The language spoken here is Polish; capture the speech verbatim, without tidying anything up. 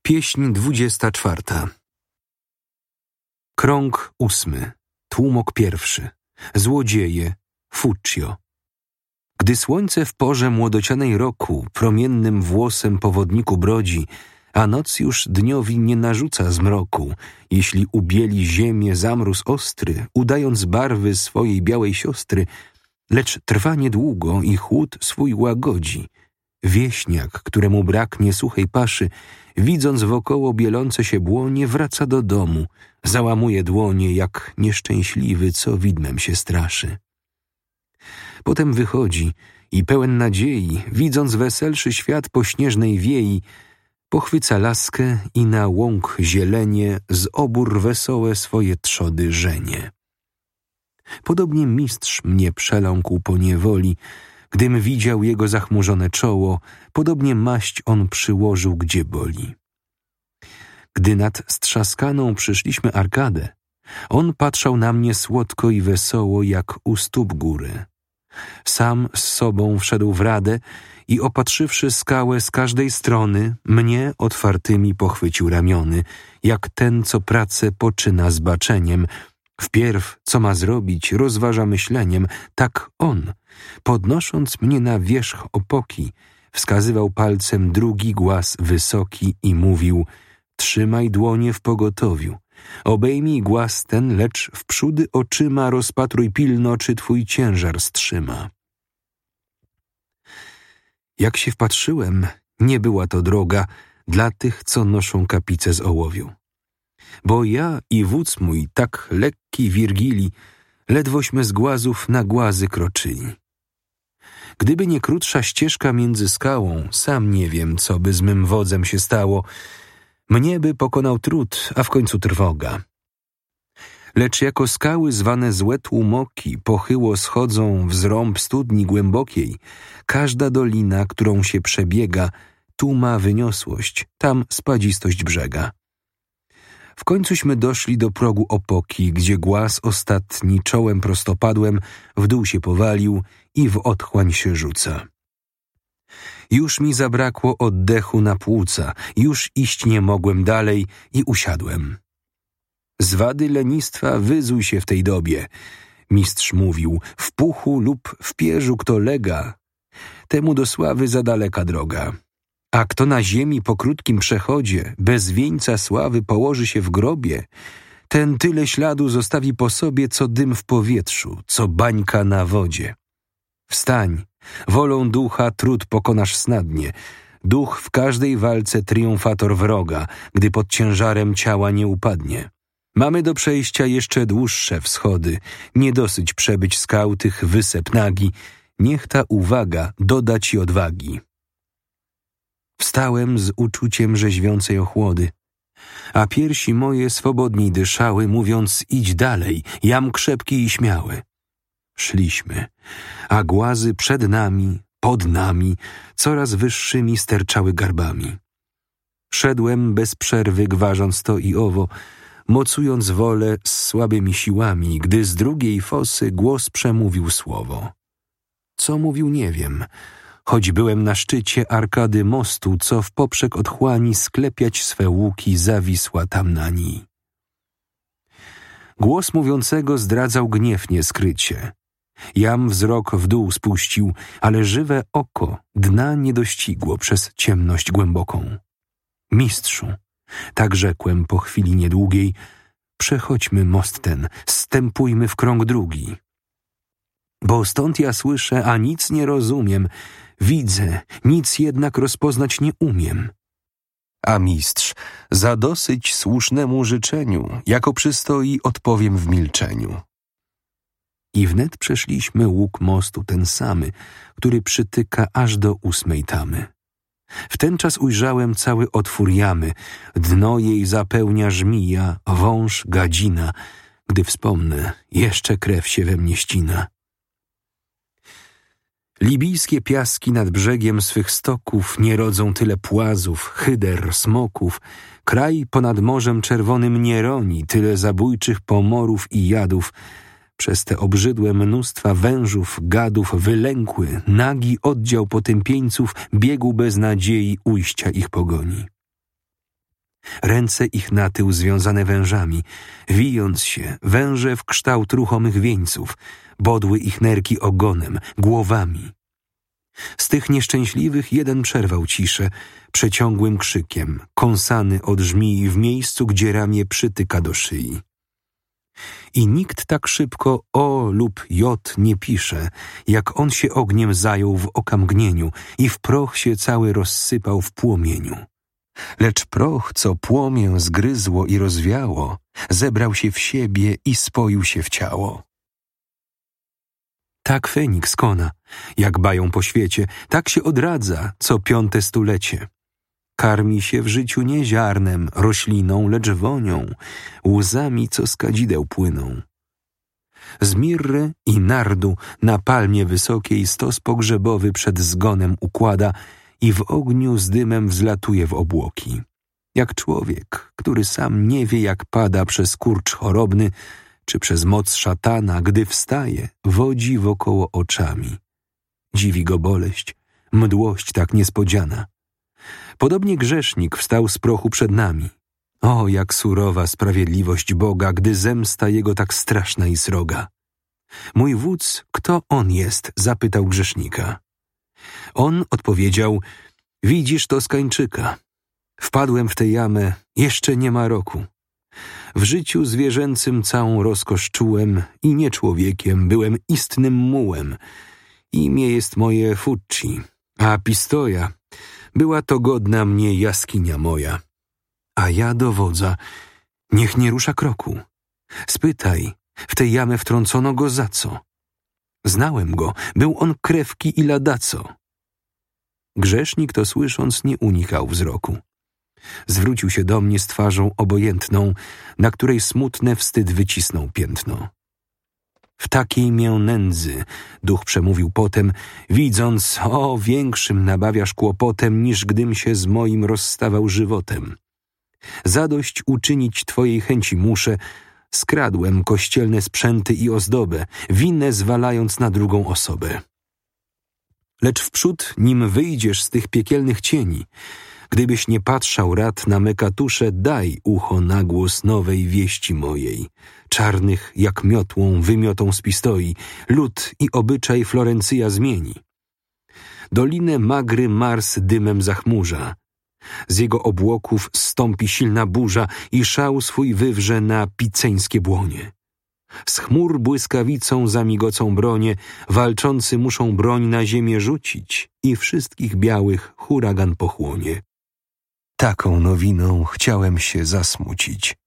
Pieśń dwudziesta czwarta. Krąg ósmy. Tłumok pierwszy. Złodzieje. Fuccio. Gdy słońce w porze młodocianej roku promiennym włosem po wodniku brodzi, a noc już dniowi nie narzuca zmroku, jeśli ubieli ziemię zamróz ostry, udając barwy swojej białej siostry, lecz trwa niedługo i chłód swój łagodzi. Wieśniak, któremu braknie suchej paszy, widząc wokoło bielące się błonie, wraca do domu, załamuje dłonie, jak nieszczęśliwy, co widmem się straszy. Potem wychodzi i pełen nadziei, widząc weselszy świat po śnieżnej wiei, pochwyca laskę i na łąk zielenie z obór wesołe swoje trzody żenie. Podobnie mistrz mnie przeląkł po niewoli, gdym widział jego zachmurzone czoło, podobnie maść on przyłożył, gdzie boli. Gdy nad strzaskaną przyszliśmy arkadę, on patrzał na mnie słodko i wesoło, jak u stóp góry. Sam z sobą wszedł w radę i opatrzywszy skałę z każdej strony, mnie otwartymi pochwycił ramiony, jak ten, co pracę poczyna zbaczeniem. Wpierw, co ma zrobić, rozważa myśleniem, tak on, podnosząc mnie na wierzch opoki, wskazywał palcem drugi głaz wysoki i mówił: trzymaj dłonie w pogotowiu, obejmij głaz ten, lecz wprzódy oczyma rozpatruj pilno, czy twój ciężar strzyma. Jak się wpatrzyłem, nie była to droga dla tych, co noszą kapice z ołowiu. Bo ja i wódz mój, tak lekki Wirgili, ledwośmy z głazów na głazy kroczyli. Gdyby nie krótsza ścieżka między skałą, sam nie wiem, co by z mym wodzem się stało. Mnie by pokonał trud, a w końcu trwoga. Lecz jako skały zwane złe tłumoki pochyło schodzą w zrąb studni głębokiej, każda dolina, którą się przebiega, tu ma wyniosłość, tam spadzistość brzega. W końcuśmy doszli do progu opoki, gdzie głaz ostatni czołem prostopadłem w dół się powalił i w otchłań się rzuca. Już mi zabrakło oddechu na płuca, już iść nie mogłem dalej i usiadłem. Z wady lenistwa wyzuj się w tej dobie, mistrz mówił, w puchu lub w pierzu kto lega, temu do sławy za daleka droga. A kto na ziemi po krótkim przechodzie bez wieńca sławy położy się w grobie, ten tyle śladu zostawi po sobie, co dym w powietrzu, co bańka na wodzie. Wstań, wolą ducha trud pokonasz snadnie, duch w każdej walce triumfator wroga, gdy pod ciężarem ciała nie upadnie. Mamy do przejścia jeszcze dłuższe wschody, nie dosyć przebyć skał tych wysep nagi, niech ta uwaga doda ci odwagi. Wstałem z uczuciem rzeźwiącej ochłody, a piersi moje swobodniej dyszały, mówiąc: idź dalej, jam krzepki i śmiały. Szliśmy, a głazy przed nami, pod nami, coraz wyższymi sterczały garbami. Szedłem bez przerwy, gwarząc to i owo, mocując wolę z słabymi siłami, gdy z drugiej fosy głos przemówił słowo. Co mówił, nie wiem, choć byłem na szczycie arkady mostu, co w poprzek otchłani sklepiać swe łuki zawisła tam na niej. Głos mówiącego zdradzał gniew nieskrycie. Jam wzrok w dół spuścił, ale żywe oko dna nie dościgło przez ciemność głęboką. Mistrzu, tak rzekłem po chwili niedługiej, przechodźmy most ten, zstępujmy w krąg drugi. Bo stąd ja słyszę, a nic nie rozumiem, widzę, nic jednak rozpoznać nie umiem. A mistrz, za dosyć słusznemu życzeniu, jako przystoi, odpowiem w milczeniu. I wnet przeszliśmy łuk mostu ten samy, który przytyka aż do ósmej tamy. W ten czas ujrzałem cały otwór jamy, dno jej zapełnia żmija, wąż, gadzina. Gdy wspomnę, jeszcze krew się we mnie ścina. Libijskie piaski nad brzegiem swych stoków nie rodzą tyle płazów, hyder, smoków. Kraj ponad Morzem Czerwonym nie roni tyle zabójczych pomorów i jadów. Przez te obrzydłe mnóstwa wężów, gadów wylękły, nagi oddział potępieńców biegł bez nadziei ujścia ich pogoni. ręce ich na tył związane wężami, wijąc się, węże w kształt ruchomych wieńców, bodły ich nerki ogonem, głowami. Z tych nieszczęśliwych jeden przerwał ciszę przeciągłym krzykiem, kąsany od żmii w miejscu, gdzie ramię przytyka do szyi. I nikt tak szybko O lub J nie pisze, jak on się ogniem zajął w okamgnieniu i w proch się cały rozsypał w płomieniu. Lecz proch, co płomię zgryzło i rozwiało, zebrał się w siebie i spoił się w ciało. Tak Feniks kona, jak bają po świecie, tak się odradza co piąte stulecie. Karmi się w życiu nie ziarnem, rośliną, lecz wonią, łzami, co z kadzideł płyną. Z mirry i nardu na palmie wysokiej stos pogrzebowy przed zgonem układa i w ogniu z dymem wzlatuje w obłoki. Jak człowiek, który sam nie wie, jak pada przez kurcz chorobny, czy przez moc szatana, gdy wstaje, wodzi wokoło oczami. Dziwi go boleść, mdłość tak niespodziana. Podobnie grzesznik wstał z prochu przed nami. O, jak surowa sprawiedliwość Boga, gdy zemsta jego tak straszna i sroga. Mój wódz, kto on jest? Zapytał grzesznika. On odpowiedział, widzisz to Skańczyka. Wpadłem w tę jamę, jeszcze nie ma roku. W życiu zwierzęcym całą rozkosz czułem i nie człowiekiem, byłem istnym mułem. Imię jest moje Fucci, a Pistoja, była to godna mnie jaskinia moja. A ja do wodza, niech nie rusza kroku. Spytaj, w tę jamę wtrącono go za co? Znałem go, był on krewki i ladaco. Grzesznik to słysząc nie unikał wzroku. Zwrócił się do mnie z twarzą obojętną, na której smutne wstyd wycisnął piętno. W takiej mię nędzy, duch przemówił potem, widząc, o, większym nabawiasz kłopotem, niż gdym się z moim rozstawał żywotem. Zadość uczynić twojej chęci muszę, skradłem kościelne sprzęty i ozdobę, winę zwalając na drugą osobę. Lecz wprzód, nim wyjdziesz z tych piekielnych cieni, gdybyś nie patrzał rad na me katusze, daj ucho na głos nowej wieści mojej. Czarnych jak miotłą wymiotą z pistoi, lud i obyczaj Florencyja zmieni. Dolinę Magry Mars dymem zachmurza. Z jego obłoków zstąpi silna burza i szał swój wywrze na piceńskie błonie. Z chmur błyskawicą zamigocą bronie, walczący muszą broń na ziemię rzucić i wszystkich białych huragan pochłonie. Taką nowiną chciałem się zasmucić.